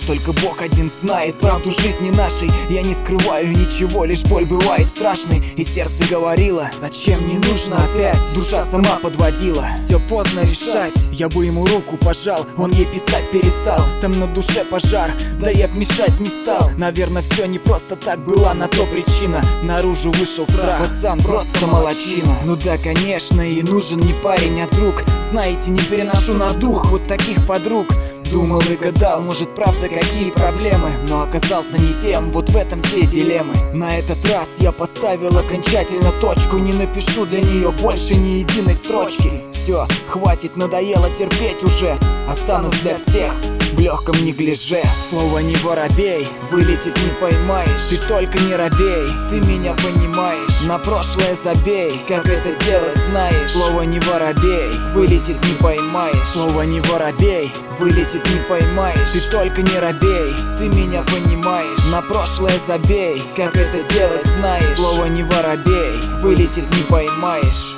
только Бог один знает правду жизни нашей. Я не скрываю ничего, лишь боль бывает страшной. И сердце говорило: зачем, не нужно опять. Душа сама подводила: все поздно решать. Я бы ему руку пожал, он ей писать перестал. Там на душе пожар, да я б мешать не стал. Наверное, все не просто так, была на то причина. Наружу вышел страх, пацан просто молодчина. Ну да, конечно, и нужен не парень, а друг. Знаете, не переношу на дух вот таких подруг. Думал и гадал, может правда какие проблемы, но оказался не тем, вот в этом все дилеммы. На этот раз я поставил окончательно точку. Не напишу для нее больше ни единой строчки. Все, хватит, надоело терпеть уже. Останусь для всех в легком неглиже. Слово не воробей, вылетит не поймаешь. Ты только не робей, ты меня понимаешь. На прошлое забей, как это делать знаешь. Слово не воробей, вылетит не поймаешь. Слово не воробей, вылетит не поймаешь. Ты только не робей, ты меня понимаешь. На прошлое забей, как это делать знаешь. Слово не воробей, вылетит не поймаешь.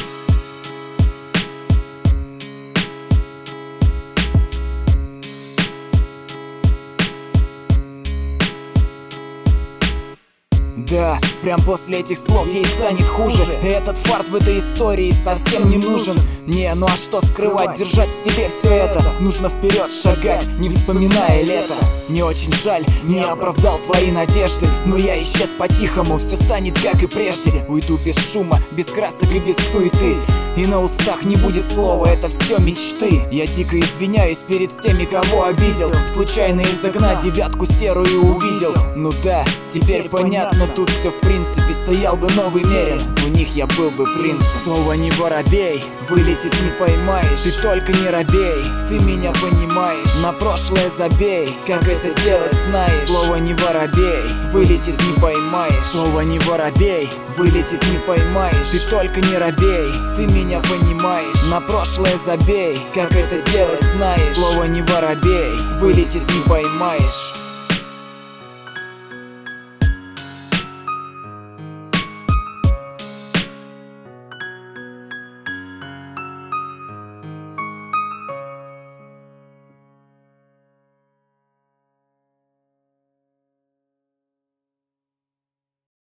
Да, прям после этих слов ей станет хуже. И этот фарт в этой истории совсем не нужен. Не, ну а что скрывать, держать в себе все это. Нужно вперед шагать, не вспоминая лето. Мне очень жаль, не оправдал твои надежды, но я исчез по-тихому, все станет как и прежде. Уйду без шума, без красок и без суеты. И на устах не будет слова, это все мечты. Я дико извиняюсь перед всеми, кого обидел. Случайно из окна девятку серую увидел. Ну да, теперь понятно, тут все в принципе. Стоял бы новый Мерин, у них я был бы принцем. Слово не воробей, вылетит не поймаешь. Ты только не робей, ты меня понимаешь. На прошлое забей, как это делать знаешь. Слово не воробей, вылетит не поймаешь. Слово не воробей, вылетит не поймаешь. Ты только не робей, ты меня понимаешь. На прошлое забей, как это делать знаешь. Слово не воробей, вылетит не поймаешь.